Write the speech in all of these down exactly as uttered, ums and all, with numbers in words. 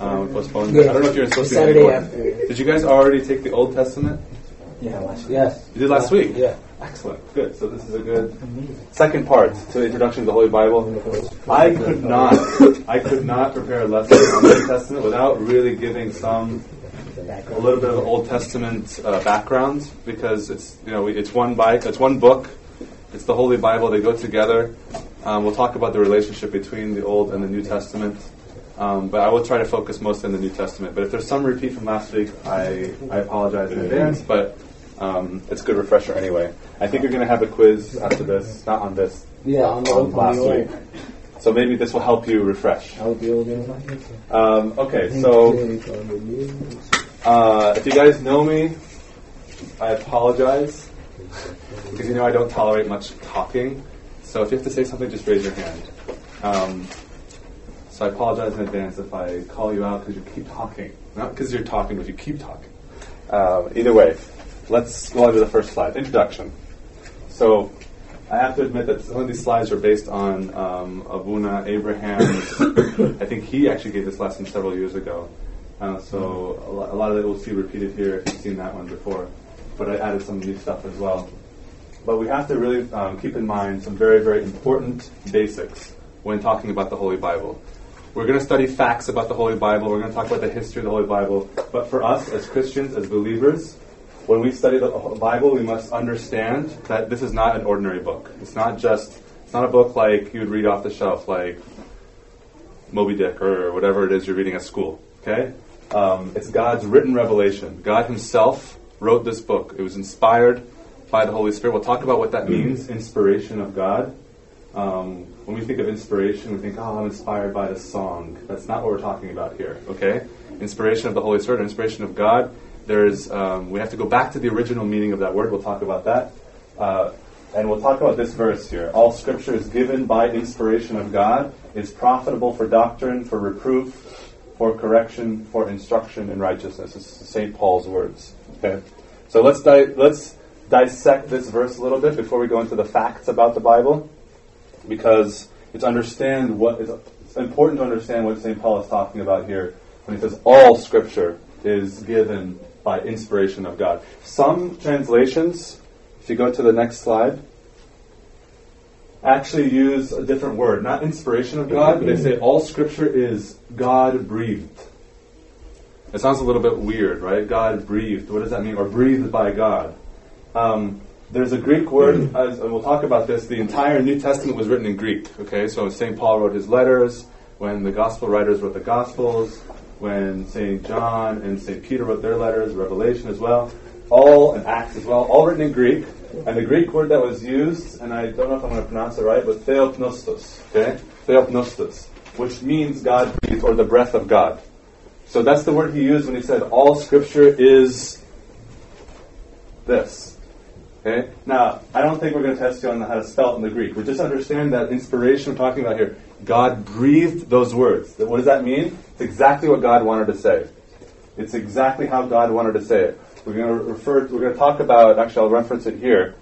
Um, postponed. Yeah. I don't know if you're supposed to. Saturday after. Did you guys already take the Old Testament? Yeah, last week. Yes. You did last week? Yeah. Excellent. Good. So this is a good second part to the introduction to the Holy Bible. I could not, I could not prepare a lesson on the New Testament without really giving some, a little bit of an Old Testament uh, background, because it's, you know, it's one bi- it's one book. It's the Holy Bible. They go together. Um, we'll talk about the relationship between the Old and the New Testament. Um, but I will try to focus mostly on the New Testament. But if there's some repeat from last week, I, I apologize in advance. But um, it's a good refresher anyway. I think you're going to have a quiz after this, not on this, yeah, on, on the, last on the week. So maybe this will help you refresh. I'll be old. Um, okay, so uh, if you guys know me, I apologize. Because you know I don't tolerate much talking. So if you have to say something, just raise your hand. Um, so I apologize in advance if I call you out because you keep talking. Not because you're talking, but you keep talking. Uh, either way, let's go on to the first slide. Introduction. So I have to admit that some of these slides are based on um, Abuna Abraham's. I think he actually gave this lesson several years ago. Uh, so a lot, a lot of it we'll see repeated here if you've seen that one before. But I added some new stuff as well. But we have to really um, keep in mind some very, very important basics when talking about the Holy Bible. We're going to study facts about the Holy Bible. We're going to talk about the history of the Holy Bible. But for us as Christians, as believers, when we study the Bible, we must understand that this is not an ordinary book. It's not just, it's not a book like you would read off the shelf, like Moby Dick or whatever it is you're reading at school. Okay? Um, it's God's written revelation. God himself wrote this book. It was inspired by the Holy Spirit. We'll talk about what that means, inspiration of God. Um, when we think of inspiration, we think, oh, I'm inspired by the song. That's not what we're talking about here, okay? Inspiration of the Holy Spirit, inspiration of God. There's, um, we have to go back to the original meaning of that word. We'll talk about that. Uh, and we'll talk about this verse here. All Scripture is given by inspiration of God, is profitable for doctrine, for reproof, for correction, for instruction in righteousness. This is Saint Paul's words, okay? So let's di- let's dissect this verse a little bit before we go into the facts about the Bible, because it's understand what is it's important to understand what Saint Paul is talking about here when he says all Scripture is given by inspiration of God. Some translations, if you go to the next slide, actually use a different word, not inspiration of God, but they say all Scripture is God-breathed. It sounds a little bit weird, right? God-breathed. What does that mean? Or breathed by God. Um, there's a Greek word, as, and we'll talk about this, the entire New Testament was written in Greek. Okay, so Saint Paul wrote his letters, when the Gospel writers wrote the Gospels, when Saint John and Saint Peter wrote their letters, Revelation as well, all, and Acts as well, all written in Greek. And the Greek word that was used, and I don't know if I'm going to pronounce it right, but theopneustos, okay? Theopneustos, which means God breathed, or the breath of God. So that's the word he used when he said all Scripture is this. Okay? Now, I don't think we're going to test you on how to spell it in the Greek, but just understand that inspiration we're talking about here. God breathed those words. What does that mean? It's exactly what God wanted to say. It's exactly how God wanted to say it. We're going to refer. We're going to talk about. Actually, I'll reference it here.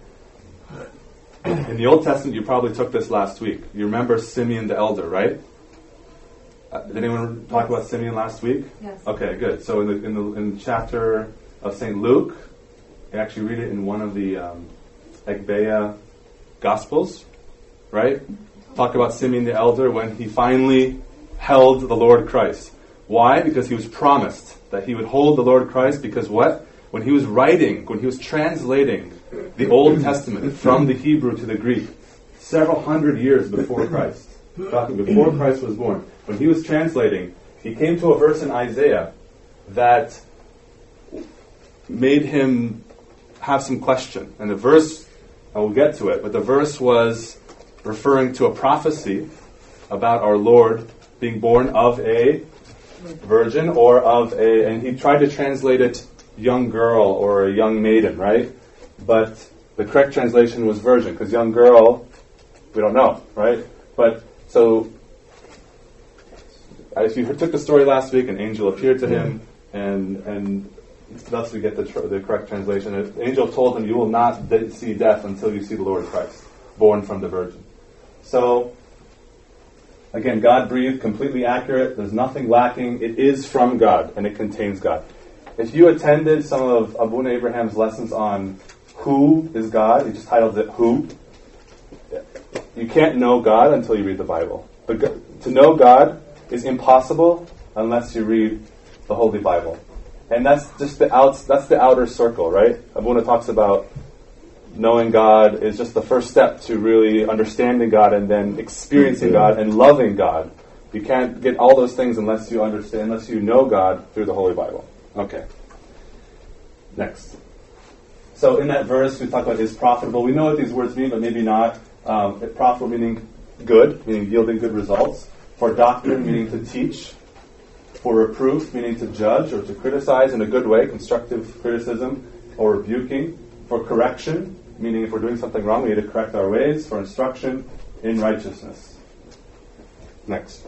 In the Old Testament, you probably took this last week. You remember Simeon the elder, right? Uh, did anyone talk about Simeon last week? Yes. Okay, good. So in the in the in the chapter of Saint Luke, you actually read it in one of the um, Agbeya Gospels, right? Talk about Simeon the elder when he finally held the Lord Christ. Why? Because he was promised that he would hold the Lord Christ, because what? When he was writing, when he was translating the Old Testament from the Hebrew to the Greek, several hundred years before Christ, talking before Christ was born, when he was translating, he came to a verse in Isaiah that made him have some question. And the verse, I will get to it, but the verse was referring to a prophecy about our Lord being born of a virgin or of a, and he tried to translate it young girl or a young maiden, right? But the correct translation was virgin, because young girl, we don't know, right? But so, if you took the story last week, an angel appeared to him, and and thus we get the tr- the correct translation. The angel told him, "You will not de- see death until you see the Lord Christ, born from the Virgin." So, Again, God breathed, completely accurate. There's nothing lacking. It is from God, and it contains God. If you attended some of Abuna Abraham's lessons on who is God, he just titled it Who. You can't know God until you read the Bible. But to know God is impossible unless you read the Holy Bible. And that's just the outs, that's the outer circle, right? Abuna talks about knowing God is just the first step to really understanding God and then experiencing God and loving God. You can't get all those things unless you understand, unless you know God through the Holy Bible. Okay. Next. So in that verse, we talk about is profitable. We know what these words mean, but maybe not. Um, profitable meaning good, meaning yielding good results. For doctrine, meaning to teach. For reproof, meaning to judge or to criticize in a good way, constructive criticism or rebuking. For correction, meaning if we're doing something wrong, we need to correct our ways. For instruction in righteousness. Next.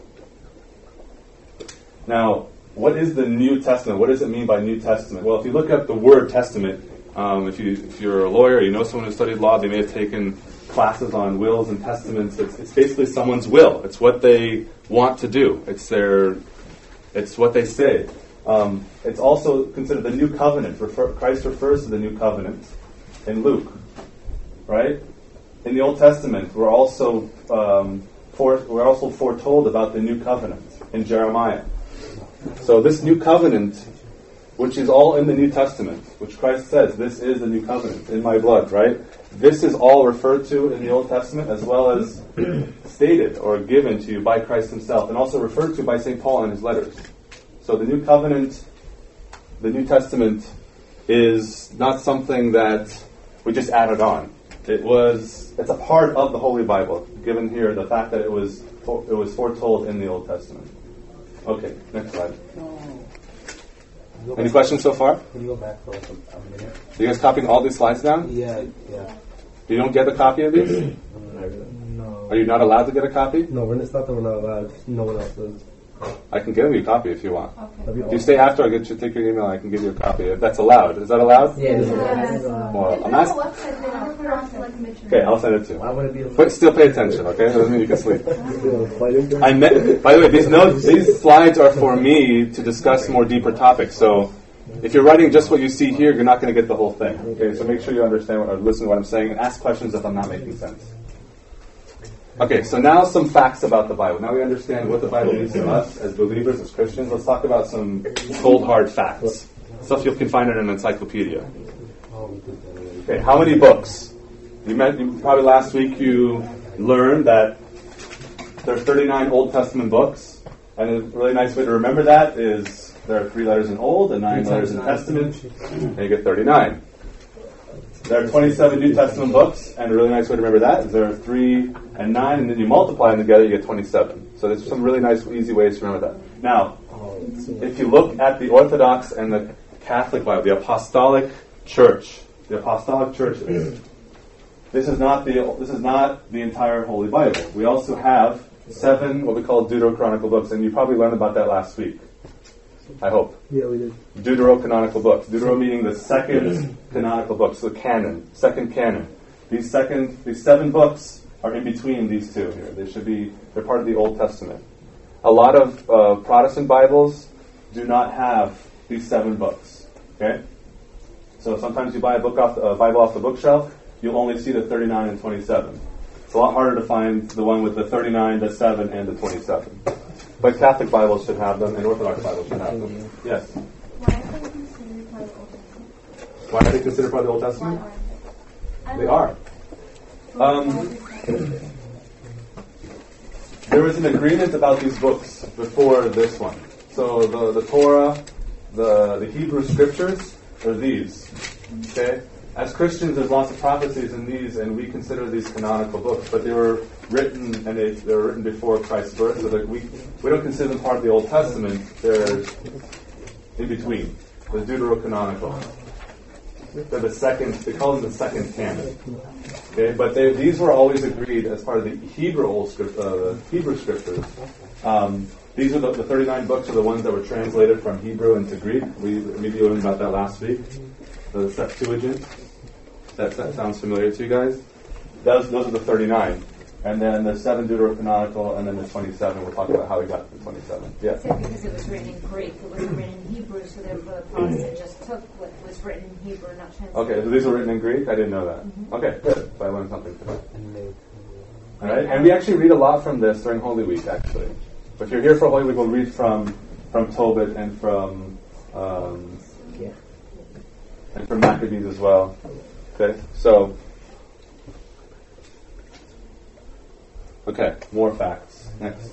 Now, what is the New Testament? What does it mean by New Testament? Well, if you look at the word testament, um, if, you, if you're a lawyer, you know someone who studied law, they may have taken classes on wills and testaments. It's, it's basically someone's will. It's what they want to do. It's their, it's what they say. Um, it's also considered the New Covenant. Refer, Christ refers to the New Covenant in Luke, right? In the Old Testament, we're also um, for, we're also foretold about the New Covenant in Jeremiah. So this New Covenant, which is all in the New Testament, which Christ says, this is the New Covenant in my blood, right? This is all referred to in the Old Testament as well as stated or given to you by Christ himself and also referred to by Saint Paul in his letters. So the New Covenant, the New Testament is not something that we just added on. It was, it's a part of the Holy Bible, given here the fact that it was it was foretold in the Old Testament. Okay, next slide. Any questions so far? Can you go back for like a, a minute? Are you guys copying all these slides down? Yeah, yeah. You don't get a copy of these? No. Are you not allowed to get a copy? No, we're, it's not that we're not allowed. No one else does. I can give you a copy if you want. Okay. If you stay after I get you, take your email, I can give you a copy. If that's allowed. Is that allowed? Yeah. Well, I'm asking. Okay, I'll send it to Why you. would it be? But still pay attention, okay? That doesn't mean you can sleep. I meant, by the way, these notes, these slides are for me to discuss more deeper topics. So if you're writing just what you see here, you're not going to get the whole thing. Okay, so make sure you understand what, or listen to what I'm saying and ask questions if I'm not making sense. Okay, so now some facts about the Bible. Now we understand what the Bible means to us as believers, as Christians. Let's talk about some cold, hard facts. Stuff you can find in an encyclopedia. Okay, how many books? You, met, you probably last week you learned that there are thirty-nine Old Testament books. And a really nice way to remember that is there are three letters in Old and nine letters in Testament, and you get thirty-nine. There are twenty-seven New Testament books, and a really nice way to remember that is there are three and nine, and then you multiply them together, you get twenty-seven. So there's some really nice, easy ways to remember that. Now, if you look at the Orthodox and the Catholic Bible, the Apostolic Church, the Apostolic Churches, this is not the this is not the entire Holy Bible. We also have seven what we call Deuterocanonical books, and you probably learned about that last week. I hope. Yeah, we did. Deuterocanonical books. Deutero meaning the second canonical books, the canon, second canon. These second, these seven books are in between these two here. They should be, they're part of the Old Testament. A lot of uh, Protestant Bibles do not have these seven books. Okay? So sometimes you buy a book off, a Bible off the bookshelf, you'll only see the thirty-nine and twenty-seven. It's a lot harder to find the one with the thirty-nine, the seven, and the twenty-seven. But Catholic Bibles should have them, and Orthodox Bibles should have them. Yes? Why are they considered part of the Old Testament? Why are they considered part of the Old Testament? They are. Um, there was an agreement about these books before this one. So the, the Torah, the, the Hebrew Scriptures, are these. Okay? As Christians, there's lots of prophecies in these, and we consider these canonical books, but they were written, and they, they were written before Christ's birth, so that we we don't consider them part of the Old Testament. They're in between. The Deuterocanonical. They're the second. They call them the second canon. Okay, but they, these were always agreed as part of the Hebrew old script, uh, Hebrew scriptures. Um, these are the, the thirty-nine books are the ones that were translated from Hebrew into Greek. We maybe learned about that last week. The Septuagint. That, that sounds familiar to you guys? Those, those are the thirty-nine. And then the seven deuterocanonical, and then the twenty-seven. We'll talk about how we got to the twenty-seven. Yeah. Said because it was written in Greek, it wasn't written in Hebrew, so therefore the Protestant just took what was written in Hebrew, not translated. Okay, so these were written in Greek? I didn't know that. Mm-hmm. Okay, good. So I learned something today. All right, and we actually read a lot from this during Holy Week, actually. If you're here for Holy Week, we'll read from from Tobit and from um, Yeah. and from Maccabees as well. Okay, so okay, more facts. Next,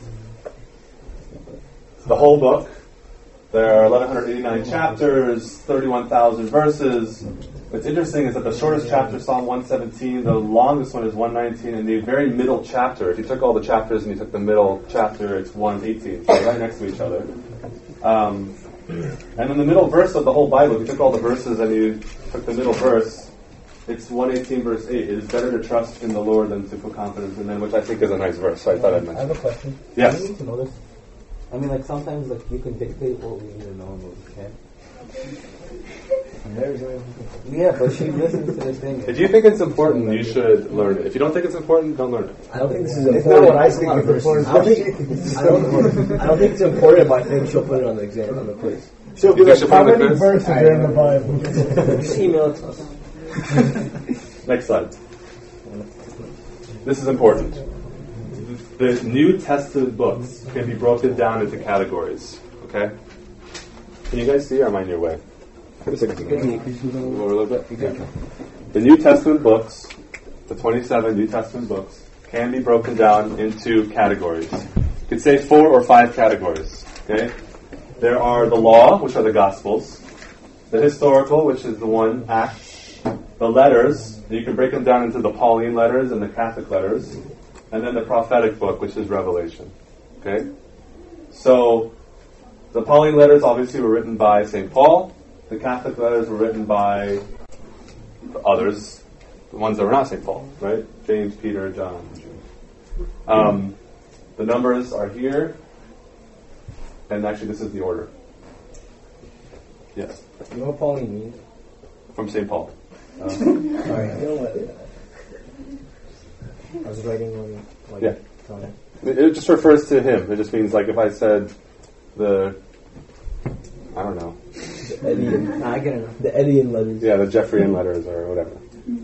the whole book. There are eleven eighty-nine chapters, thirty-one thousand verses. What's interesting is that the shortest chapter is Psalm one seventeen, the longest one is one nineteen, and the very middle chapter, if you took all the chapters and you took the middle chapter, it's one eighteen, so right next to each other. Um, and then the middle verse of the whole Bible, if you took all the verses and you took the middle verse, it's one eighteen verse eight. It is better to trust in the Lord than to put confidence in men, which I think is a nice verse, so I thought I'd I mention have a it. question. Yes. Do we need to know this? I mean, like sometimes, like you can dictate what we need to know and what we can't. Yeah, but she listens to this thing. If you think it's important, you should learn it. If you don't think it's important, don't learn it. I don't think this is It's important. not what I think of verses. I don't think, I don't, I don't think it's important, but I think she'll put it on the exam, on the quiz. She'll be You like, should how put it in many the quiz? verses are in the Bible? Just email it to us. Next slide. This is important. The New Testament books can be broken down into categories. Okay? Can you guys see, or am I in your way? Over a little bit? Okay. The New Testament books, the twenty-seven New Testament books, can be broken down into categories. You could say four or five categories. Okay? There are the law, which are the Gospels, the historical, which is the one, Acts, the letters, and you can break them down into the Pauline letters and the Catholic letters, and then the prophetic book, which is Revelation. Okay? So, the Pauline letters obviously were written by Saint Paul. The Catholic letters were written by the others, the ones that were not Saint Paul, right? James, Peter, John. Um, the numbers are here, and actually this is the order. Yes, You know what Pauline means? from Saint Paul. Um, Sorry, you know what? I was writing on, like, Yeah. on it. it, it just refers to him. It just means like if I said the, I don't know, The Edian. Nah, I get it. The Edian letters. yeah, the Jeffreyan letters or whatever.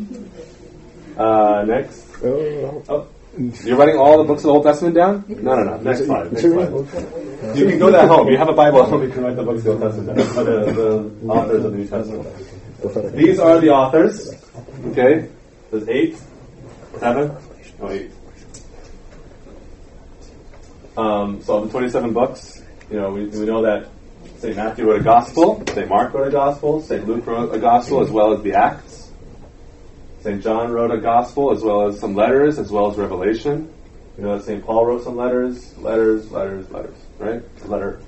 Uh, next. Oh, you're writing all the books of the Old Testament down? No, no, no. Next slide. Next slide. You can go to that home. You have a Bible at home. You can write the books of the Old Testament down. Or the, the authors of the New Testament. These are the authors. Okay. There's eight, seven, no eight. Um, so of the twenty-seven books, you know, we, we know that Saint Matthew wrote a gospel, Saint Mark wrote a gospel, Saint Luke wrote a gospel as well as the Acts. Saint John wrote a gospel as well as some letters as well as Revelation. You know that Saint Paul wrote some letters, letters, letters, letters, right? Letter.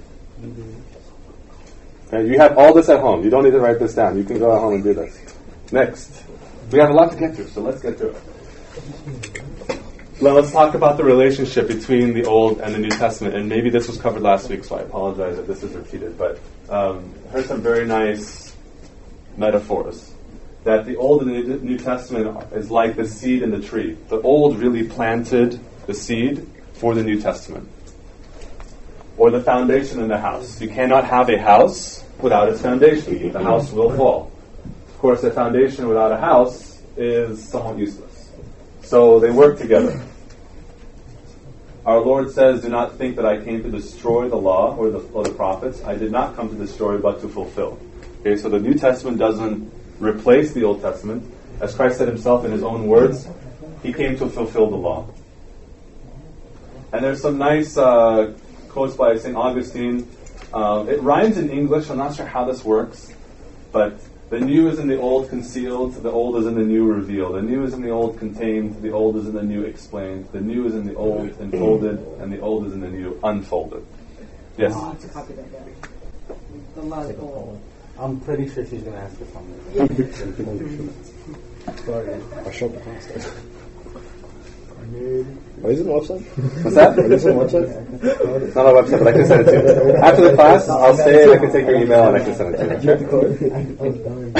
Okay, you have all this at home. You don't need to write this down. You can go at home and do this. Next. We have a lot to get through, so let's get through it. Now let's talk about the relationship between the Old and the New Testament. And maybe this was covered last week, so I apologize if this is repeated. But um, I heard some very nice metaphors. That the Old and the New Testament is like the seed in the tree. The Old really planted the seed for the New Testament. Or the foundation in the house. You cannot have a house without its foundation. The house will fall. Of course, a foundation without a house is somewhat useless. So they work together. Our Lord says, do not think that I came to destroy the law or the, or the prophets. I did not come to destroy, but to fulfill. Okay, so the New Testament doesn't replace the Old Testament. As Christ said himself in his own words, he came to fulfill the law. And there's some nice uh, quotes by Saint Augustine. Um, it rhymes in English. I'm not sure how this works. But the new is in the old concealed, the old is in the new revealed. The new is in the old contained, the old is in the new explained. The new is in the old enfolded, and the old is in the new unfolded. Yes? Oh, to copy that down. The last goal. I'm pretty sure she's going to ask for something. Sorry. I showed the class. Are these on the website? What's that? Are these on the website? It's not on the website, but I can send it to you. After the class, I'll say it, I can take your email, and I can send it to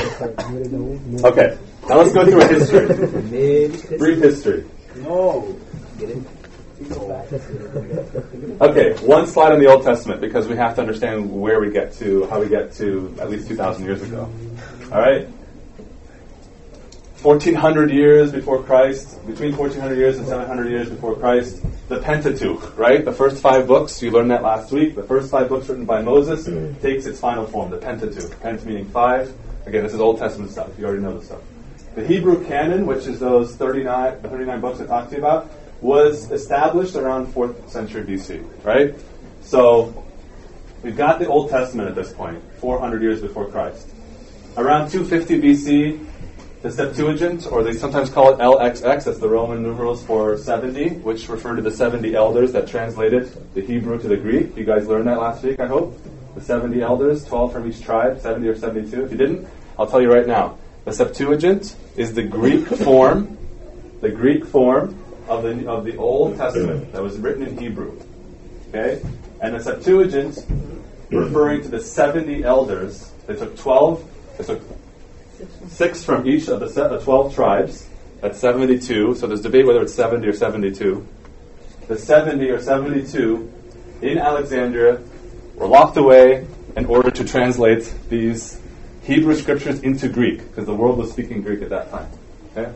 you. Okay, now let's go through a history. Brief history. No. Okay, one slide on the Old Testament because we have to understand where we get to, how we get to at least two thousand years ago. All right? fourteen hundred years before Christ, between fourteen hundred years and seven hundred years before Christ, the Pentateuch, right? The first five books, you learned that last week. The first five books written by Moses takes its final form, the Pentateuch. Pent meaning five. Again, this is Old Testament stuff. You already know this stuff. The Hebrew canon, which is those thirty-nine, thirty-nine books I talked to you about, was established around fourth century B C, right? So we've got the Old Testament at this point, four hundred years before Christ. Around two fifty B C, the Septuagint, or they sometimes call it L X X, that's the Roman numerals for seventy, which refer to the seventy elders that translated the Hebrew to the Greek. You guys learned that last week, I hope. The seventy elders, twelve from each tribe, seventy or seventy-two. If you didn't, I'll tell you right now. The Septuagint is the Greek form, the Greek form of the of the Old Testament that was written in Hebrew. Okay? And the Septuagint, referring to the seventy elders, they took twelve, they took six from each of the set of twelve tribes. That's seventy-two. So there's debate whether it's seventy or seventy-two. The seventy or seventy-two in Alexandria were locked away in order to translate these Hebrew scriptures into Greek, because the world was speaking Greek at that time. Okay?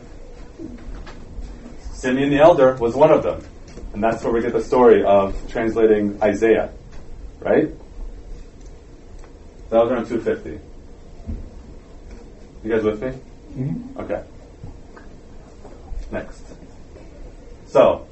Simeon the Elder was one of them. And that's where we get the story of translating Isaiah. Right? That was around two fifty. You guys with me? Mm-hmm. Okay. Next. So,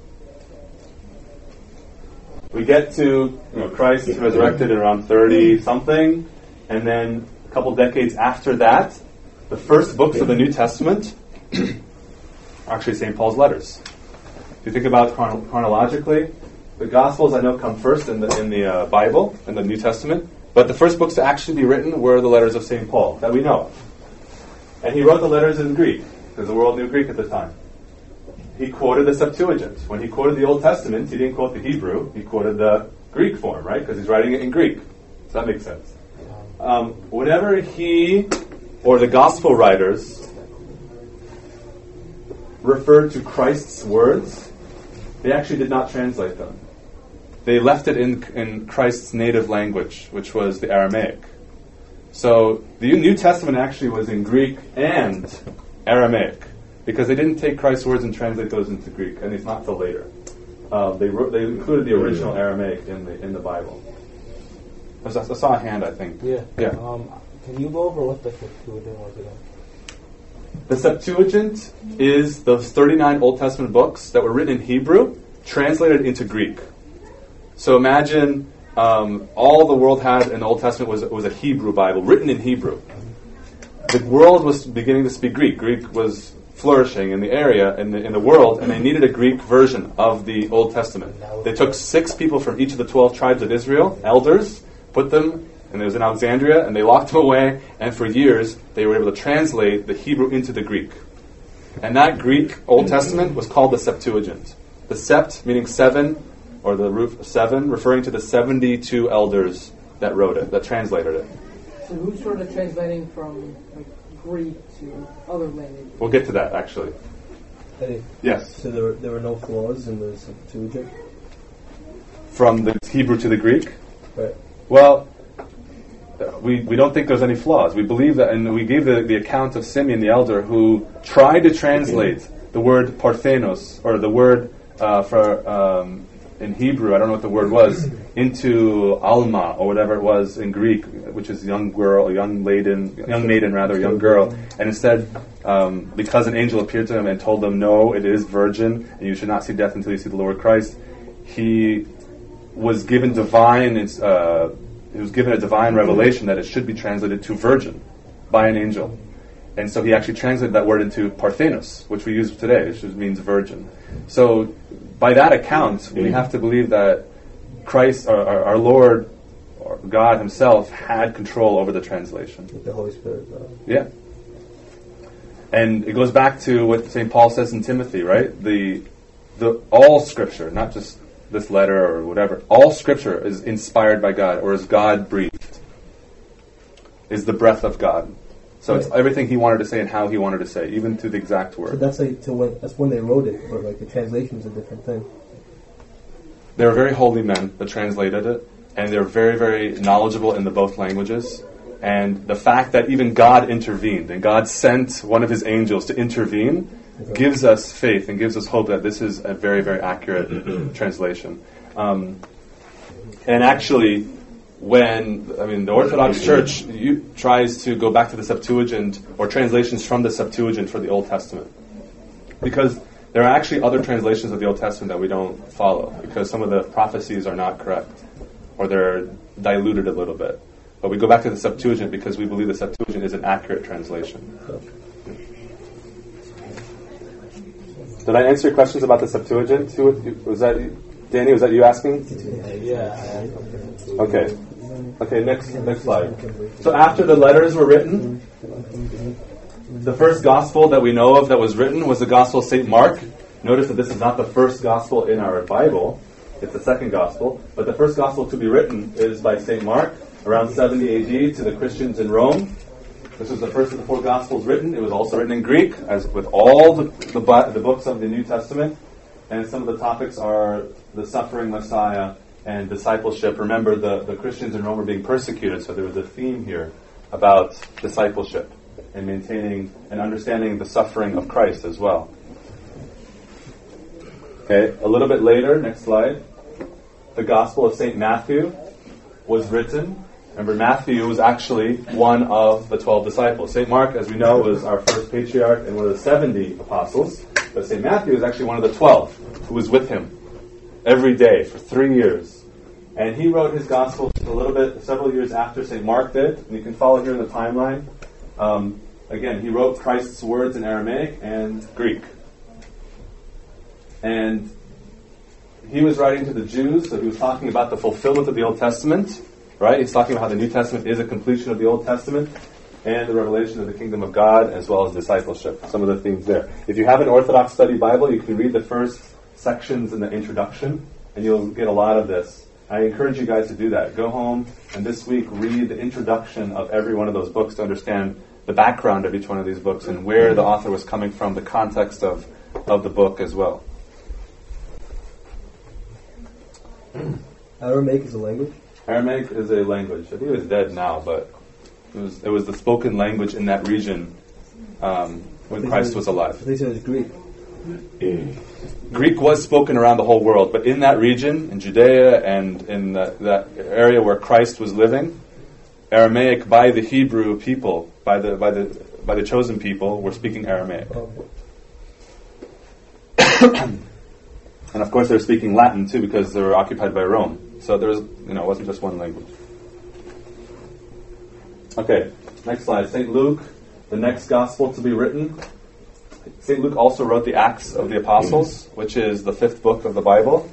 we get to, you know, Christ resurrected at around thirty something, and then a couple decades after that, the first books of the New Testament are actually Saint Paul's letters. If you think about chron- chronologically, the Gospels I know come first in the in the uh, Bible, in the New Testament, but the first books to actually be written were the letters of Saint Paul that we know of. And he wrote the letters in Greek, because the world knew Greek at the time. He quoted the Septuagint. When he quoted the Old Testament, he didn't quote the Hebrew, he quoted the Greek form, right? Because he's writing it in Greek. Does that make sense? Um, whenever he or the Gospel writers referred to Christ's words, they actually did not translate them. They left it in, in Christ's native language, which was the Aramaic. So the New Testament actually was in Greek and Aramaic, because they didn't take Christ's words and translate those into Greek, and it's not till later. Uh, they wrote, they included the original Aramaic in the in the Bible. I saw, I saw a hand, I think. Yeah. Yeah. Um, can you go over what the Septuagint was again? The Septuagint is those thirty-nine Old Testament books that were written in Hebrew, translated into Greek. So imagine um, all the world had in the Old Testament was was a Hebrew Bible, written in Hebrew. The world was beginning to speak Greek. Greek was flourishing in the area, in the in the world, and they needed a Greek version of the Old Testament. They took six people from each of the twelve tribes of Israel, elders, put them, and it was in Alexandria, and they locked them away, and for years they were able to translate the Hebrew into the Greek. And that Greek Old Testament was called the Septuagint. The sept, meaning seven, or the root seven, referring to the seventy-two elders that wrote it, that translated it. So who's sort of translating from like Greek to other languages? We'll get to that, actually. Hey, Yes. so there were, there were no flaws in the Septuagint? From the Hebrew to the Greek? Right. Well, we we don't think there's any flaws. We believe that, and we gave the, the account of Simeon the elder, who tried to translate the word parthenos, or the word uh, for um, in Hebrew, I don't know what the word was, into alma, or whatever it was in Greek, which is young girl, young maiden, young maiden rather, young girl. And instead, um, because an angel appeared to him and told them, no, it is virgin, and you should not see death until you see the Lord Christ, he was given divine, uh, he was given a divine revelation that it should be translated to virgin by an angel. And so he actually translated that word into parthenos, which we use today, which means virgin. So by that account, we have to believe that Christ, our, our, our Lord, or God himself, had control over the translation. With the Holy Spirit, though. Yeah. And it goes back to what Saint Paul says in Timothy, right? The the all Scripture, not just this letter or whatever, all Scripture is inspired by God, or is God breathed, is the breath of God. So it's everything he wanted to say and how he wanted to say, even to the exact So word. that's like to when that's when they wrote it, or like the translation is a different thing. They were very holy men that translated it, and they're very, very knowledgeable in the both languages. And the fact that even God intervened, and God sent one of his angels to intervene, Okay. gives us faith and gives us hope that this is a very, very accurate translation. Um, and actually, when, I mean, the Orthodox Church you, tries to go back to the Septuagint, or translations from the Septuagint for the Old Testament. Because there are actually other translations of the Old Testament that we don't follow, because some of the prophecies are not correct, or they're diluted a little bit. But we go back to the Septuagint because we believe the Septuagint is an accurate translation. Did I answer your questions about the Septuagint? Who, was that Danny? Was that you asking? Yeah. Okay. Okay. Next, next slide. So after the letters were written, the first gospel that we know of that was written was the Gospel of Saint Mark. Notice that this is not the first gospel in our Bible; it's the second gospel. But the first gospel to be written is by Saint Mark, around seventy A D, to the Christians in Rome. This was the first of the four Gospels written. It was also written in Greek, as with all the, the, the books of the New Testament. And some of the topics are the suffering Messiah and discipleship. Remember, the, the Christians in Rome were being persecuted, so there was a theme here about discipleship and maintaining and understanding the suffering of Christ as well. Okay, a little bit later, next slide, the Gospel of Saint Matthew was written. Remember, Matthew was actually one of the twelve disciples. Saint Mark, as we know, was our first patriarch and one of the seventy apostles. But Saint Matthew is actually one of the twelve who was with him every day for three years. And he wrote his gospel a little bit, several years after Saint Mark did. And you can follow here in the timeline. Um, again, he wrote Christ's words in Aramaic and Greek. And he was writing to the Jews, so he was talking about the fulfillment of the Old Testament. Right? He's talking about how the New Testament is a completion of the Old Testament and the revelation of the kingdom of God, as well as discipleship. Some of the themes there. If you have an Orthodox study Bible, you can read the first sections in the introduction, and you'll get a lot of this. I encourage you guys to do that. Go home and this week read the introduction of every one of those books to understand the background of each one of these books and where the author was coming from, the context of, of the book as well. Aramaic is a language? Aramaic is a language. I think it was dead now, but it was it was the spoken language in that region um, when Christ was alive. They said it's Greek. Greek was spoken around the whole world, but in that region, in Judea and in the, that area where Christ was living, Aramaic by the Hebrew people, by the by the by the chosen people, were speaking Aramaic. Okay. And of course, they were speaking Latin too because they were occupied by Rome. So there was, you know, it wasn't just one language. Okay, next slide. Saint Luke, the next gospel to be written. Saint Luke also wrote the Acts of the Apostles, which is the fifth book of the Bible.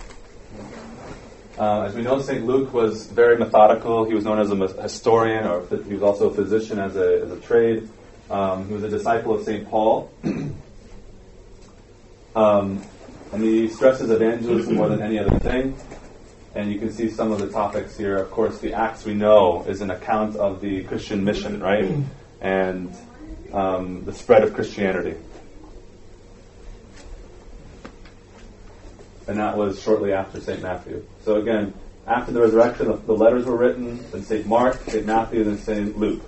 Uh, as we know, Saint Luke was very methodical. He was known as a historian, or he was also a physician as a, as a trade. Um, he was a disciple of Saint Paul. um, and he stresses evangelism more than any other thing. And you can see some of the topics here. Of course, the Acts we know is an account of the Christian mission, right? And um, the spread of Christianity. And that was shortly after Saint Matthew. So again, after the resurrection, the, the letters were written, then Saint Mark, Saint Matthew, then Saint Luke.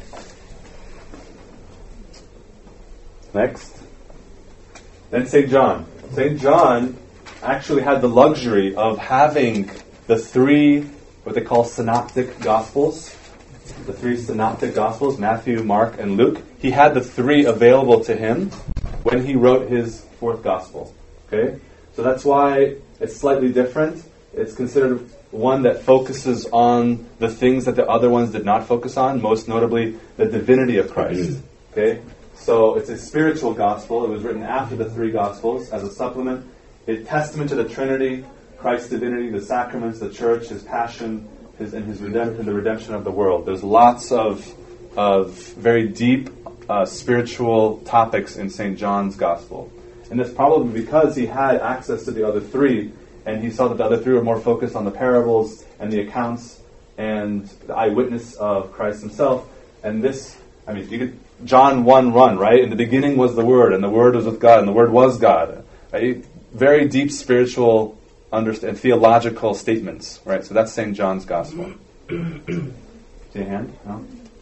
Next. Then Saint John. Saint John actually had the luxury of having the three, what they call synoptic gospels, the three synoptic gospels, Matthew, Mark, and Luke. He had the three available to him when he wrote his fourth gospel. Okay? So that's why it's slightly different. It's considered one that focuses on the things that the other ones did not focus on, most notably the divinity of Christ. Okay? So it's a spiritual gospel. It was written after the three gospels as a supplement. A testament to the Trinity, Christ's divinity, the sacraments, the church, his passion, his and his redemption, the redemption of the world. There's lots of of very deep uh, spiritual topics in Saint John's Gospel. And that's probably because he had access to the other three, and he saw that the other three were more focused on the parables and the accounts and the eyewitness of Christ himself. And this I mean, you could, John one one, right? In the beginning was the Word, and the Word was with God, and the Word was God. Right? Very deep spiritual understand, theological statements, right? So that's Saint John's Gospel. See a hand? No?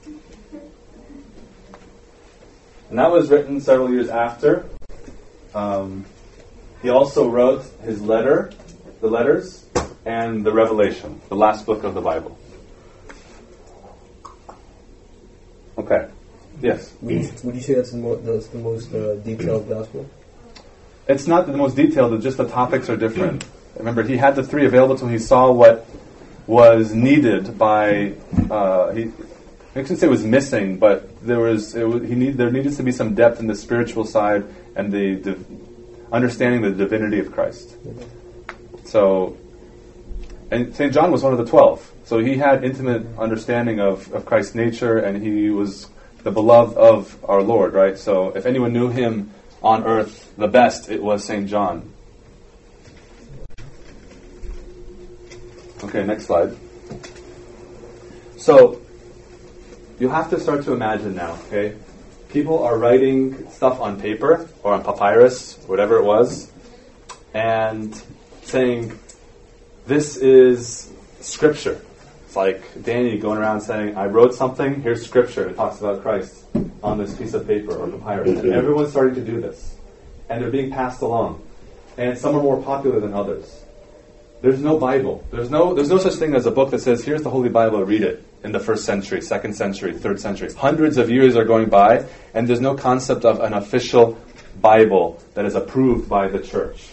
And that was written several years after. Um, he also wrote his letter, the letters, and the Revelation, the last book of the Bible. Okay. Yes? Would you, would you say that's the, mo- that's the most uh, detailed gospel? It's not the most detailed, it's just the topics are different. Remember, he had the three available to him. He saw what was needed by... Uh, he, I shouldn't say it was missing, but there was, it was he need, there needed to be some depth in the spiritual side and the div, understanding the divinity of Christ. So, and Saint John was one of the twelve. So he had intimate understanding of, of Christ's nature, and he was the beloved of our Lord, right? So if anyone knew him on earth the best, it was Saint John. Okay, next slide. So, you have to start to imagine now, okay? People are writing stuff on paper or on papyrus, whatever it was, and saying, this is scripture. It's like Danny going around saying, I wrote something, here's scripture. It talks about Christ on this piece of paper or papyrus. And everyone's starting to do this. And they're being passed along. And some are more popular than others. There's no Bible. There's no there's no such thing as a book that says, here's the Holy Bible, read it. In the first century, second century, third century. Hundreds of years are going by, and there's no concept of an official Bible that is approved by the church.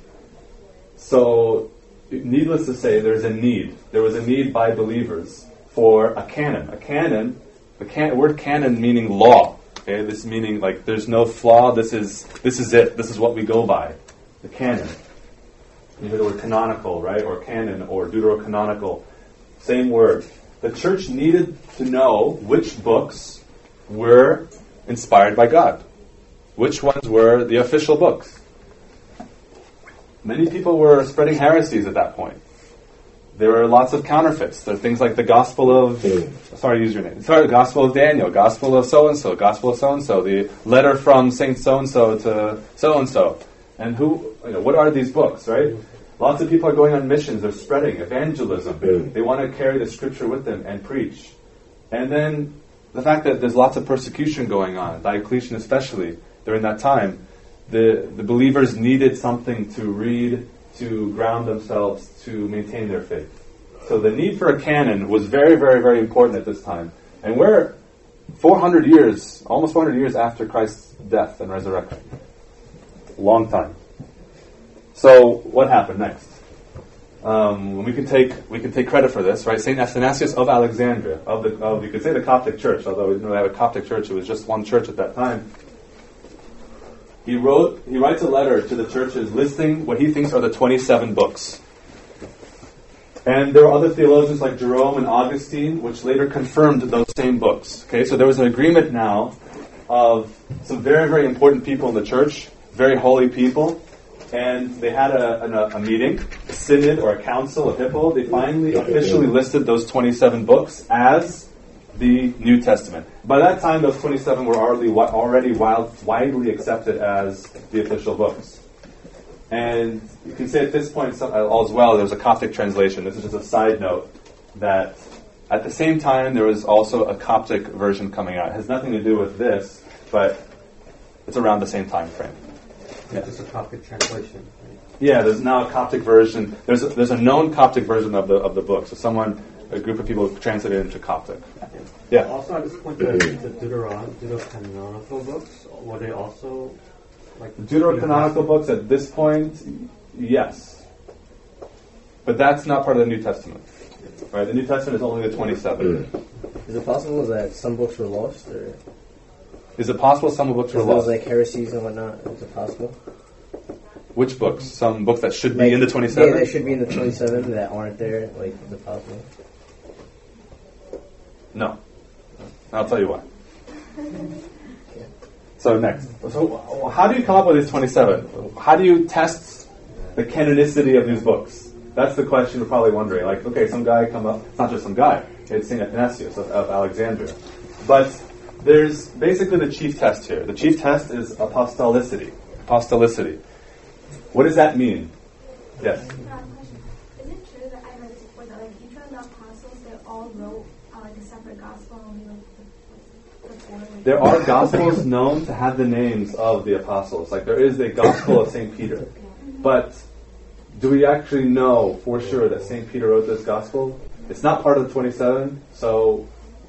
So, needless to say, there's a need. There was a need by believers for a canon. A canon, the can, word canon meaning law. Okay, this meaning like there's no flaw. This is this is it. This is what we go by. The canon. You hear the word canonical, right? Or canon, or deuterocanonical. Same word. The church needed to know which books were inspired by God. Which ones were the official books. Many people were spreading heresies at that point. There were lots of counterfeits. There are things like the Gospel of... Sorry, use your name. Sorry, the Gospel of Daniel, Gospel of so-and-so, Gospel of so-and-so, the letter from Saint so-and-so to so-and-so. And who... You know, what are these books, right? Lots of people are going on missions. They're spreading evangelism. They want to carry the scripture with them and preach. And then the fact that there's lots of persecution going on, Diocletian especially, during that time, the, the believers needed something to read, to ground themselves, to maintain their faith. So the need for a canon was very, very, very important at this time. And we're four hundred years, almost four hundred years after Christ's death and resurrection. Long time. So what happened next? Um, we can take we can take credit for this, right? Saint Athanasius of Alexandria, of the of you could say the Coptic Church, although we didn't really have a Coptic church; it was just one church at that time. He wrote he writes a letter to the churches listing what he thinks are the twenty-seven books. And there were other theologians like Jerome and Augustine, which later confirmed those same books. Okay, so there was an agreement now of some very very important people in the church, very holy people. And they had a, a, a meeting, a synod or a council of Hippo. They finally officially listed those twenty-seven books as the New Testament. By that time, those twenty-seven were already already wild, widely accepted as the official books. And you can say at this point, all as well, there was a Coptic translation. This is just a side note that at the same time, there was also a Coptic version coming out. It has nothing to do with this, but it's around the same time frame. Yeah. Just a Coptic translation. Right? Yeah, there's now a Coptic version. There's a, there's a known Coptic version of the of the book. So someone, a group of people translated it into Coptic. Yeah. Also, at this point, the, the Deuteron, Deuterocanonical books, were they also like the Deuterocanonical books at this point? Yes, but that's not part of the New Testament. Right? The New Testament is only the twenty-seven. Is it possible that some books were lost, or is it possible some books were as well lost? as like heresies and whatnot? Is it possible? Which books? Some books that should Like, be in the twenty-seven? Yeah, that should be in the twenty-seven that aren't there. Like, is it possible? No. I'll tell you why. So next. So how do you come up with these twenty-seven? How do you test the canonicity of these books? That's the question you're probably wondering. Like, okay, some guy come up. It's not just some guy. It's Saint Athanasius of, of Alexandria. But there's basically the chief test here. The chief test is apostolicity. Apostolicity. What does that mean? Yes? Um, question. Is it true that I heard this before that like each one of the apostles they all wrote uh, like a separate gospel only like the, the four? Like, There are gospels known to have the names of the apostles. Like there is a gospel of Saint Peter. But do we actually know for sure that Saint Peter wrote this gospel? It's not part of the twenty-seven, so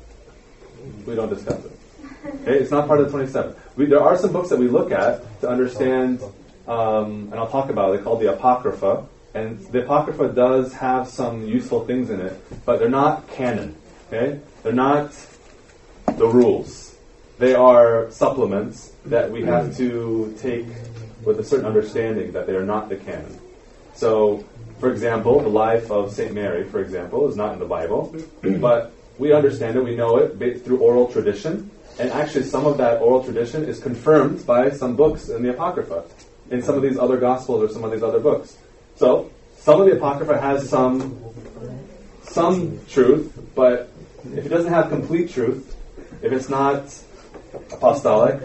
we don't discuss it. Okay? It's not part of the twenty-seven. We, there are some books that we look at to understand, um, and I'll talk about it. They're called the Apocrypha. And the Apocrypha does have some useful things in it, but they're not canon. Okay? They're not the rules. They are supplements that we have to take with a certain understanding that they are not the canon. So, for example, the life of Saint Mary, for example, is not in the Bible, but we understand it, we know it ba- through oral tradition, and actually some of that oral tradition is confirmed by some books in the Apocrypha, in some of these other Gospels or some of these other books. So, some of the Apocrypha has some some truth, but if it doesn't have complete truth, if it's not apostolic,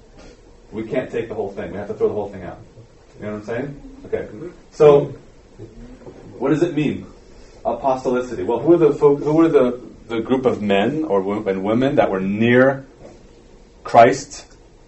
we can't take the whole thing. We have to throw the whole thing out. You know what I'm saying? Okay. So, what does it mean? Apostolicity. Well, who are the folk, who were the, the group of men or w- and women that were near Christ,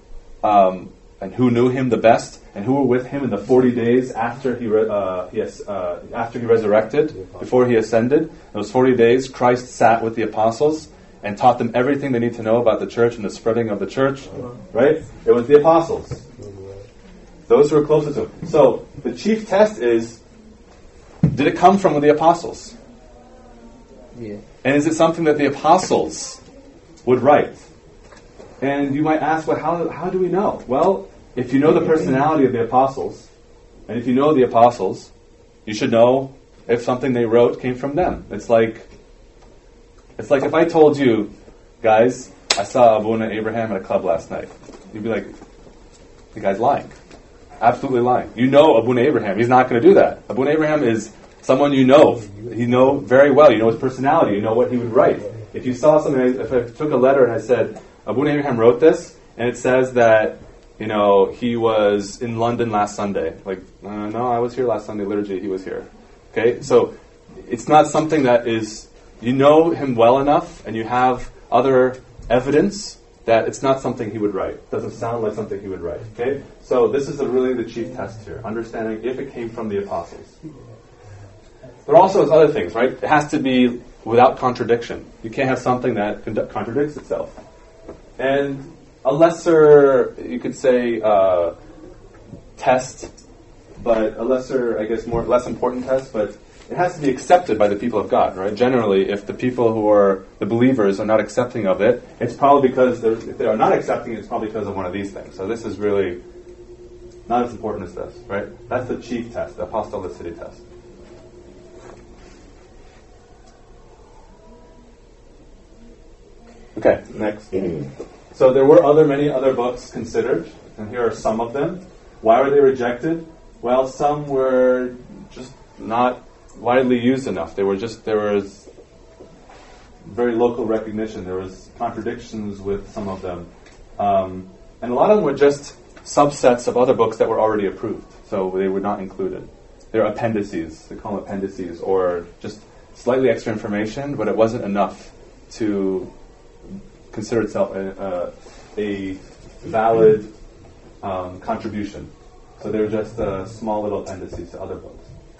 um, and who knew him the best, and who were with him in the forty days after he re- uh, he has, uh, after he resurrected, before he ascended? Those forty days, Christ sat with the apostles and taught them everything they need to know about the church and the spreading of the church. Right? It was the apostles. Those who are closest to him. So, the chief test is, did it come from the apostles? Yeah. And is it something that the apostles would write? And you might ask, well, how, how do we know? Well, if you know the personality of the apostles, and if you know the apostles, you should know if something they wrote came from them. It's like, it's like if I told you, guys, I saw Abuna Abraham at a club last night. You'd be like, the guy's lying. Absolutely lying. You know Abuna Abraham. He's not going to do that. Abuna Abraham is someone you know. You know very well. You know his personality. You know what he would write. If you saw something, if I took a letter and I said, Abuna Abraham wrote this, and it says that, you know, he was in London last Sunday. Like, uh, no, I was here last Sunday liturgy. He was here. Okay? So, it's not something that is, you know him well enough, and you have other evidence that it's not something he would write. It doesn't sound like something he would write. Okay? So this is a really the chief test here, understanding if it came from the apostles. There also is other things, right? It has to be without contradiction. You can't have something that con- contradicts itself. And a lesser, you could say, uh, test, but a lesser, I guess, more less important test, but it has to be accepted by the people of God, right? Generally, if the people who are the believers are not accepting of it, it's probably because they're, if they are not accepting it, it's probably because of one of these things. So this is really not as important as this, right? That's the chief test, the apostolicity test. Okay, next. So there were other many other books considered, and here are some of them. Why were they rejected? Well, some were just not widely used enough. They were just, there was very local recognition. There was contradictions with some of them. Um, and a lot of them were just subsets of other books that were already approved. So they were not included. They're appendices. They call them appendices, or just slightly extra information, but it wasn't enough to consider itself a, a, a valid um, contribution. So they were just uh, small little appendices to other books.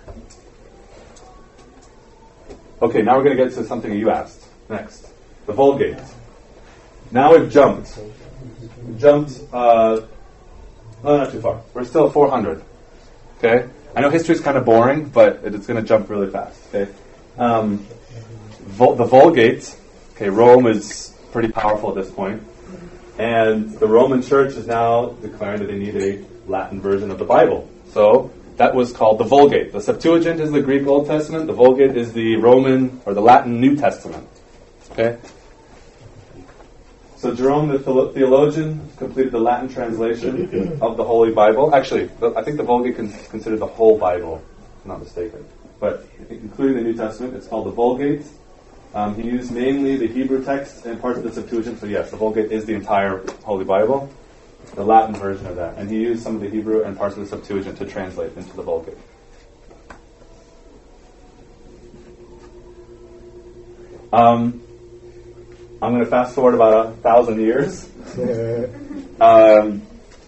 Okay, now we're going to get to something you asked. Next, the Vulgate. Now we've jumped. We've jumped, uh, no, not too far. We're still at four hundred. Okay? I know history's kind of boring, but it's going to jump really fast. Okay? Um, Vul- the Vulgate, okay, Rome is pretty powerful at this point. And the Roman Church is now declaring that they need a Latin version of the Bible. So, that was called the Vulgate. The Septuagint is the Greek Old Testament. The Vulgate is the Roman or the Latin New Testament. Okay? So Jerome, the theologian, completed the Latin translation of the Holy Bible. Actually, I think the Vulgate is considered the whole Bible, if I'm not mistaken. But including the New Testament, it's called the Vulgate. Um, he used mainly the Hebrew text and parts of the Septuagint. So yes, the Vulgate is the entire Holy Bible, the Latin version of that. And he used some of the Hebrew and parts of the Septuagint to translate into the Vulgate. Um, I'm going to fast forward about a thousand years. um,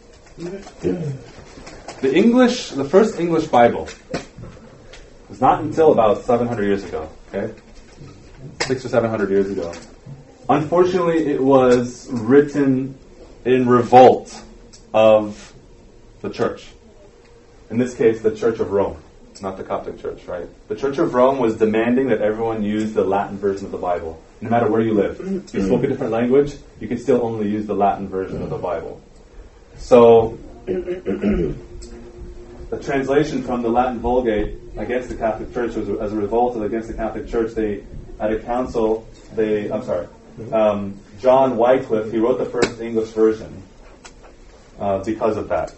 the English, the first English Bible was not until about seven hundred years ago. Okay, six or seven hundred years ago. Unfortunately, it was written in revolt of the church. In this case, the Church of Rome, not the Coptic Church, right? The Church of Rome was demanding that everyone use the Latin version of the Bible, no matter where you live. If you spoke a different language, you could still only use the Latin version of the Bible. So, the translation from the Latin Vulgate against the Catholic Church was as a revolt against the Catholic Church. They, at a council, they, I'm sorry, um, John Wycliffe, he wrote the first English version uh, because of that.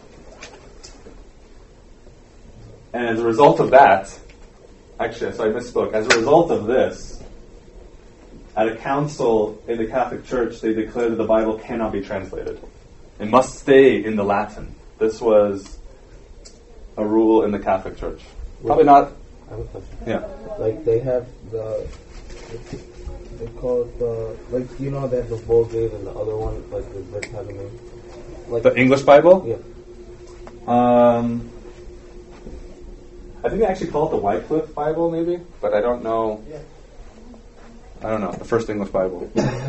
And as a result of that, actually, so I misspoke. As a result of this, at a council in the Catholic Church, they declared that the Bible cannot be translated. It must stay in the Latin. This was a rule in the Catholic Church. Probably not. I have a question. Yeah. Like they have the, they call it the, like you know they have the Vulgate and the other one, like the Vertellame. Like The English Bible? Yeah. Um, I think they actually call it the Wycliffe Bible, maybe, but I don't know. I don't know. The first English Bible.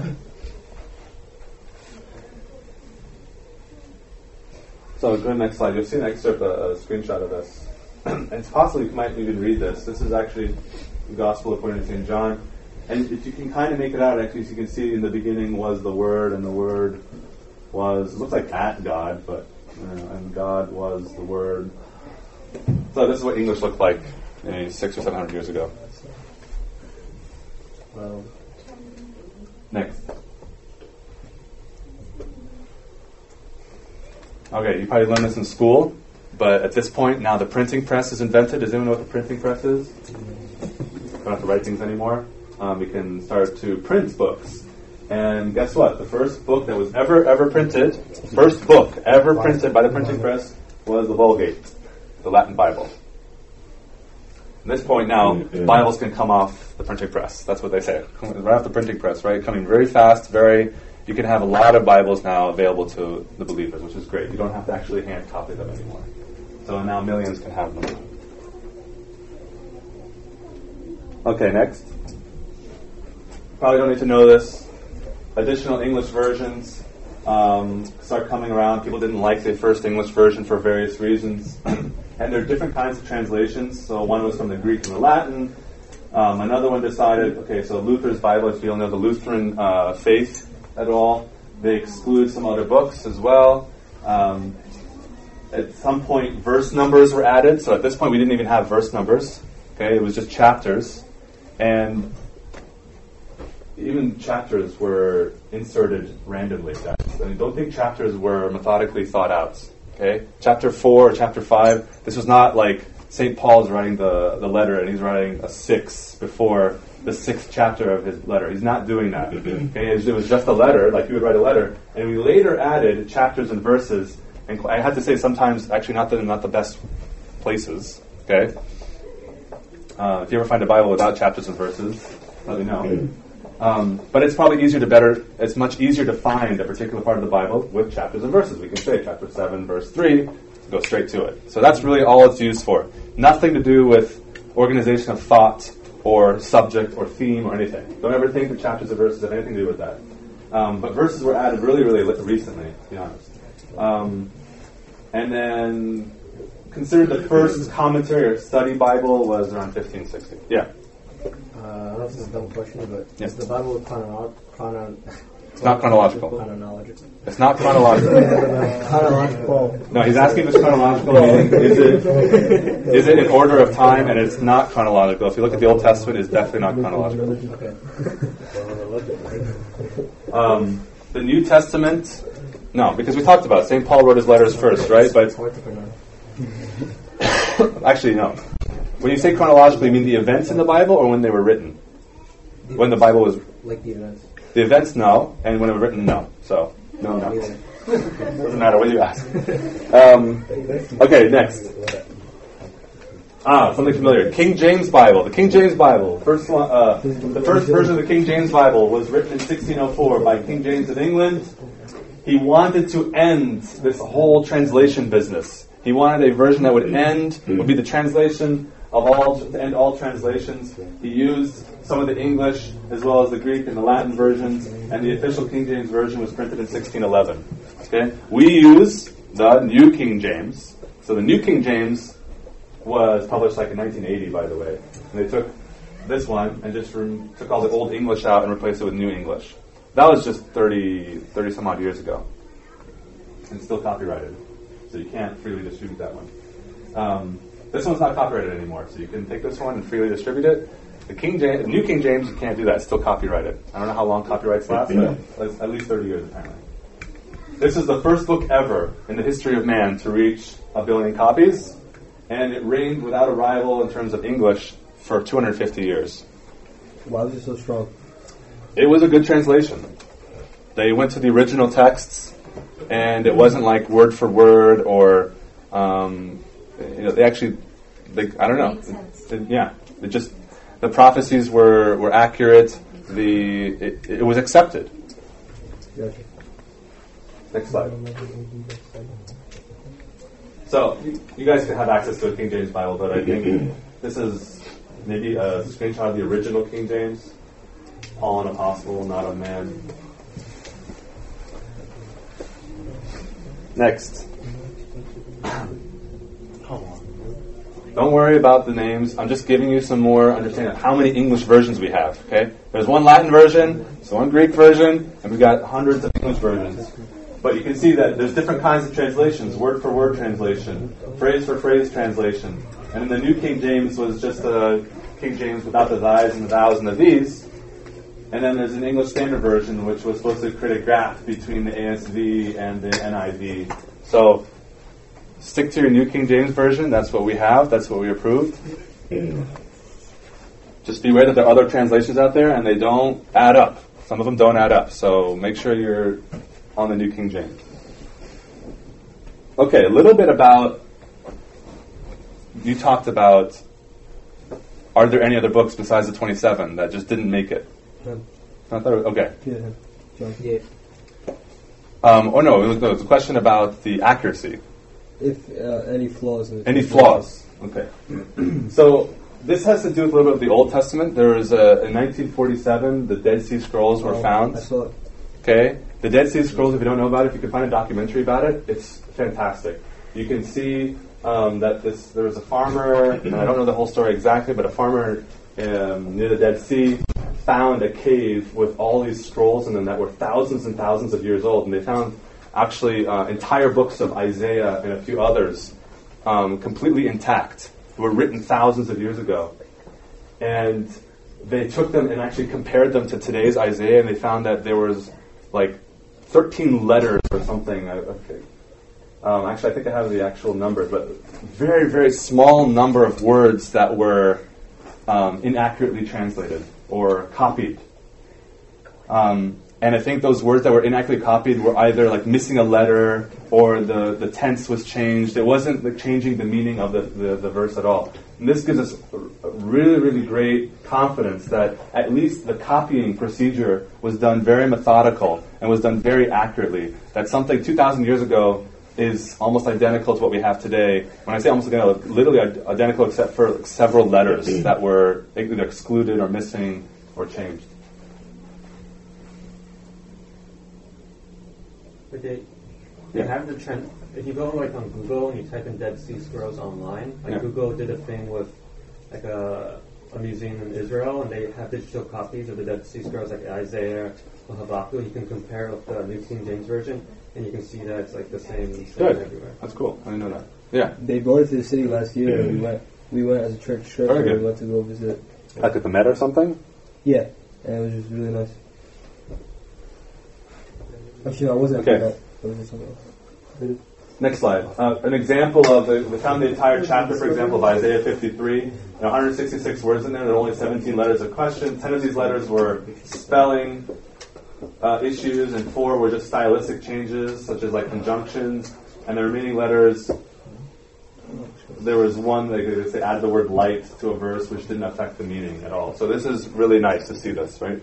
So go to the next slide. You'll see an excerpt, a, a screenshot of this. And it's possible you might even read this. This is actually the Gospel according to Saint John. And if you can kind of make it out, actually, as you can see in the beginning was the Word, and the Word was, it looks like at God, but, you know, and God was the Word. So this is what English looked like maybe six or seven hundred years ago. Wow. Next. Okay, you probably learned this in school, but at this point now the printing press is invented. Does anyone know what the printing press is? We don't have to write things anymore. Um, we can start to print books. And guess what? The first book that was ever, ever printed, first book ever printed by the printing press was the Vulgate, the Latin Bible. At this point now, Bibles can come off the printing press. That's what they say. Right off the printing press, right? Coming very fast, very... You can have a lot of Bibles now available to the believers, which is great. You don't have to actually hand copy them anymore. So now millions can have them. Okay, next. Probably don't need to know this. Additional English versions um, start coming around. People didn't like the first English version for various reasons. And there are different kinds of translations. So one was from the Greek and the Latin. Um, another one decided, okay, so Luther's Bible, if you don't know the Lutheran uh, faith at all, they exclude some other books as well. Um, at some point, verse numbers were added. So at this point, we didn't even have verse numbers. Okay, it was just chapters. And even chapters were inserted randomly. Guys. I mean, don't think chapters were methodically thought out. Okay, chapter four or chapter five. This was not like Saint Paul's writing the, the letter and he's writing a six before the sixth chapter of his letter. He's not doing that. Okay, it was just a letter, like you would write a letter, and we later added chapters and verses. And I had to say sometimes, actually, not the not the best places. Okay, uh, if you ever find a Bible without chapters and verses, let me know. Um, but it's probably easier to better. It's much easier to find a particular part of the Bible with chapters and verses. We can say chapter seven, verse three, go straight to it. So that's really all it's used for. Nothing to do with organization of thought or subject or theme or anything. Don't ever think that chapters and verses have anything to do with that. Um, but verses were added really, really recently, to be honest. Um, and then considered the first commentary or study Bible was around fifteen sixty. Yeah. Uh, I don't know if this is a dumb question, but Yes. is the Bible chrono- chrono- It's not chronological. chronological? It's not chronological. Chronological. No, he's asking if it's chronological. Meaning, is it is it in order of time? And it's not chronological. If you look at the Old Testament, it's definitely not chronological. Okay. Um, the New Testament, no, because we talked about it. Saint Paul wrote his letters first, right? But It's hard to pronounce. actually, no. When you say chronologically, you mean the events in the Bible or when they were written? When the Bible was Like the events. the events, no, and when it was written, no. So no, no. Doesn't matter what you ask. Um, okay, next. Ah, something familiar. King James Bible. The King James Bible. First one, uh, the first version of the King James Bible was written in sixteen oh four by King James of England. He wanted to end this whole translation business. He wanted a version that would end, would be the translation of all, to end all translations. He used some of the English as well as the Greek and the Latin versions, and the official King James Version was printed in sixteen eleven. Okay, we use the New King James. So the New King James was published like in nineteen eighty, by the way. And they took this one and just rem- took all the old English out and replaced it with New English. That was just thirty, thirty some odd years ago. And still copyrighted. So you can't freely distribute that one. Um, this one's not copyrighted anymore, so you can take this one and freely distribute it. The King James, the New King James, you can't do that. It's still copyrighted. I don't know how long copyrights last, but it's at least thirty years apparently. This is the first book ever in the history of man to reach a billion copies, and it reigned without a rival in terms of English for two hundred fifty years. Why was it so strong? It was a good translation. They went to the original texts, and it wasn't like word for word or, um, you know, they actually, they, I don't know, Makes sense. It- yeah, it just the prophecies were, were accurate. The it, it was accepted. Gotcha. Next slide. So you, you guys can have access to a King James Bible, but I think this is maybe a screenshot of the original King James. Paul, an apostle, not a man. Next. Don't worry about the names. I'm just giving you some more understanding of how many English versions we have. Okay, there's one Latin version, there's one Greek version, and we've got hundreds of English versions. But you can see that there's different kinds of translations: word for word translation, phrase for phrase translation. And then the New King James was just a King James without the thys and the thous and the these. And then there's an English Standard Version, which was supposed to create a gap between the A S V and the N I V. So stick to your New King James Version. That's what we have. That's what we approved. Just be aware that there are other translations out there, and they don't add up. Some of them don't add up. So make sure you're on the New King James. Okay, a little bit about, you talked about, are there any other books besides the twenty-seven that just didn't make it? Him. I thought it was, okay. Yeah, him. John. Yeah. Um, oh no, it was, no, it was a question about the accuracy. If uh, any flaws in the Any flaws? Okay. So this has to do with a little bit of the Old Testament. There was a, in nineteen forty-seven, the Dead Sea Scrolls were Oh, found. I saw it. Okay, the Dead Sea Scrolls. If you don't know about it, if you can find a documentary about it, it's fantastic. You can see um, that this there was a farmer, and I don't know the whole story exactly, but a farmer um, near the Dead Sea found a cave with all these scrolls in them that were thousands and thousands of years old, and they found actually uh, entire books of Isaiah and a few others um, completely intact. They were written thousands of years ago, and they took them and actually compared them to today's Isaiah, and they found that there was like thirteen letters or something. I- Okay. Um, actually, I think I have the actual numbers, but very, very small number of words that were um, inaccurately translated or copied. Um, and I think those words that were inaccurately copied were either like missing a letter or the, the tense was changed. It wasn't like changing the meaning of the, the, the verse at all. And this gives us a really, really great confidence that at least the copying procedure was done very methodical and was done very accurately. That something two thousand years ago is almost identical to what we have today. When I say almost identical, literally identical except for like several letters that were either excluded or missing or changed. But they, they Yeah. have the trend. If you go like on Google and you type in Dead Sea Scrolls online, like Yeah. Google did a thing with like a, a museum in Israel, and they have digital copies of the Dead Sea Scrolls, like Isaiah or Habakkuk. You can compare with the New King James Version, and you can see that it's like the same, same Good. everywhere. That's cool. I didn't know that. Yeah. They brought it to the city last year. and We went. We went as a church trip. Very and good. We went to go visit. Like at the Met or something? Yeah, and it was just really nice. Actually, I wasn't. Okay. At that. It was just something else. Next slide. Uh, an example of, the, we found the entire chapter, for example, of Isaiah fifty-three. There are one hundred sixty-six words in there. There are only seventeen letters of question. ten of these letters were spelling uh, issues, and four were just stylistic changes, such as like conjunctions. And the remaining letters, there was one, like they say, add the word light to a verse, which didn't affect the meaning at all. So this is really nice to see this, right?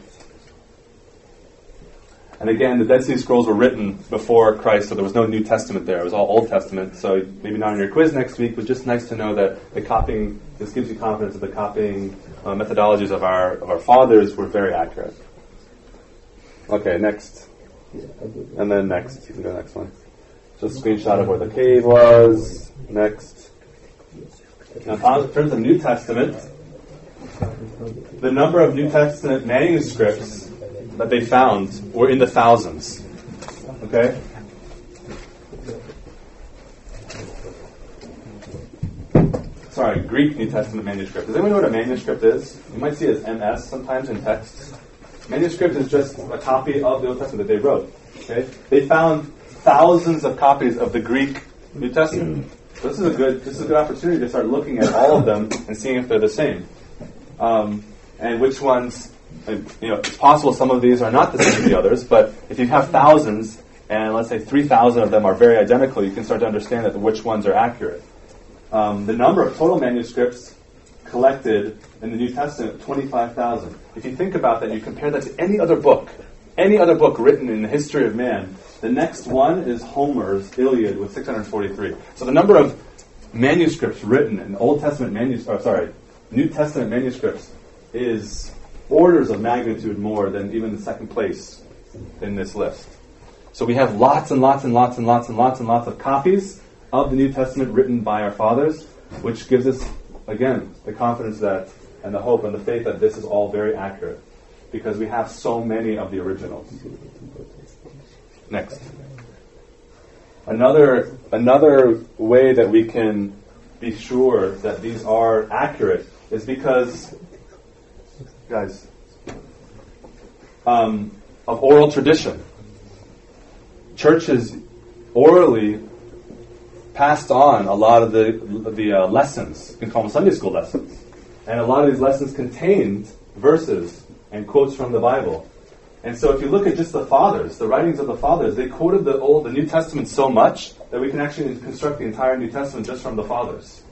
And again, the Dead Sea Scrolls were written before Christ, so there was no New Testament there. It was all Old Testament. So maybe not on your quiz next week, but just nice to know that the copying, this gives you confidence that the copying uh, methodologies of our of our fathers were very accurate. Okay, next. And then next. You can go to the next one. Just a screenshot of where the cave was. Next. Now, in terms of New Testament, the number of New Testament manuscripts that they found were in the thousands. Okay? Sorry, Greek New Testament manuscript. Does anyone know what a manuscript is? You might see it as M S sometimes in texts. Manuscript is just a copy of the Old Testament that they wrote. Okay? They found thousands of copies of the Greek New Testament. So this is a good this is a good opportunity to start looking at all of them and seeing if they're the same. Um, and which ones, you know, it's possible some of these are not the same as the others, but if you have thousands, and let's say three thousand of them are very identical, you can start to understand that which ones are accurate. Um, the number of total manuscripts collected in the New Testament, twenty-five thousand. If you think about that, you compare that to any other book, any other book written in the history of man, the next one is Homer's Iliad with six hundred forty-three. So the number of manuscripts written in Old Testament manuscripts, sorry, New Testament manuscripts is orders of magnitude more than even the second place in this list. So we have lots and lots and lots and lots and lots and lots of copies of the New Testament written by our fathers, which gives us, again, the confidence that, and the hope and the faith that this is all very accurate, because we have so many of the originals. Next. Another, another way that we can be sure that these are accurate is because, guys, um, of oral tradition. Churches orally passed on a lot of the the uh, lessons. You can call them Sunday school lessons. And a lot of these lessons contained verses and quotes from the Bible. And so if you look at just the fathers, the writings of the fathers, they quoted the Old, the New Testament so much that we can actually construct the entire New Testament just from the fathers.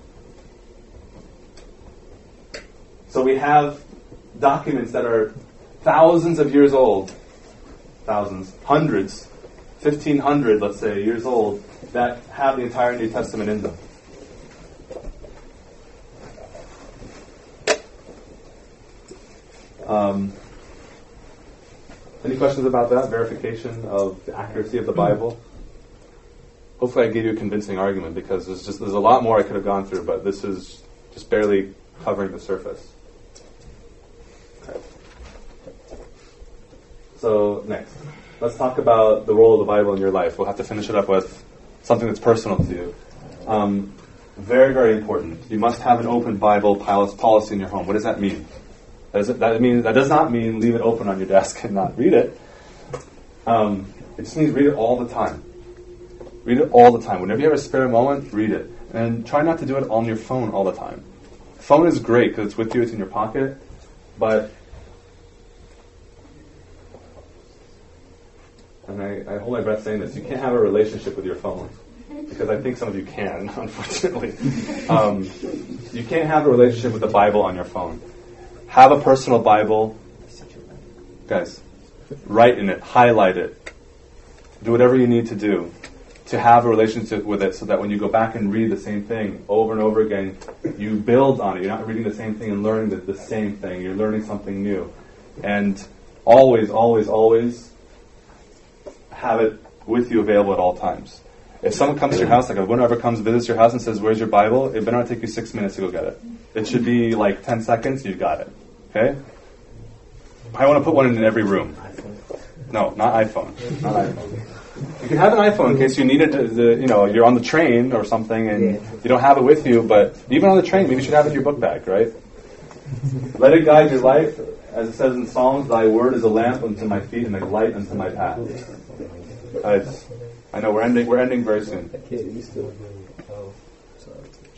So we have documents that are thousands of years old, thousands, hundreds, fifteen hundred, let's say, years old, that have the entire New Testament in them. Um, any questions about that? Verification of the accuracy of the Bible? Hopefully I gave you a convincing argument, because there's just there's a lot more I could have gone through, but this is just barely covering the surface. Okay. So next, let's talk about the role of the Bible in your life. We'll have to finish it up with something that's personal to you. Um, very, very important. You must have an open Bible policy in your home. What does that mean? That, is, that, means, that does not mean leave it open on your desk and not read it. Um, it just means read it all the time. Read it all the time. Whenever you have a spare moment, read it. And try not to do it on your phone all the time. Phone is great because it's with you, it's in your pocket, but and I, I hold my breath saying this, you can't have a relationship with your phone, because I think some of you can, unfortunately. Um, you can't have a relationship with the Bible on your phone. Have a personal Bible. Guys, write in it, highlight it. Do whatever you need to do to have a relationship with it, so that when you go back and read the same thing over and over again, you build on it. You're not reading the same thing and learning the, the same thing. You're learning something new. And always, always, always have it with you available at all times. If someone comes to your house, like if one ever comes, visits your house and says, "Where's your Bible?" it better not take you six minutes to go get it. It should be like ten seconds, you've got it. Okay? I want to put one in every room. No, not iPhone. Not iPhone. You can have an iPhone in case you need it, to, the, you know, you're on the train or something and you don't have it with you, but even on the train, maybe you should have it in your book bag, right? Let it guide your life. As it says in Psalms, "Thy word is a lamp unto my feet and a light unto my path." Uh, I know we're ending. We're ending very soon. Okay, you still. Oh, sorry.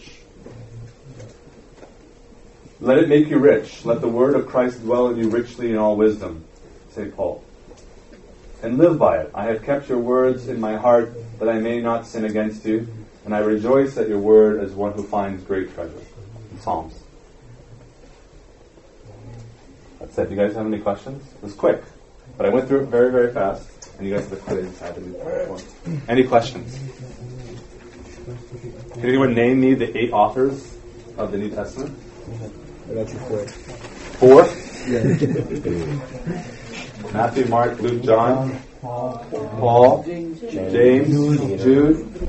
Let it make you rich. Let the word of Christ dwell in you richly in all wisdom, Saint Paul. And live by it. I have kept your words in my heart that I may not sin against you, and I rejoice at your word as one who finds great treasure. Psalms. That's it. You guys have any questions? It was quick, but I went through it very, very fast, and you guys have quite inside the new platform. Any questions? Can anyone name me the eight authors of the New Testament? I got you four. Four? Matthew, Mark, Luke, John, Paul, James, Jude,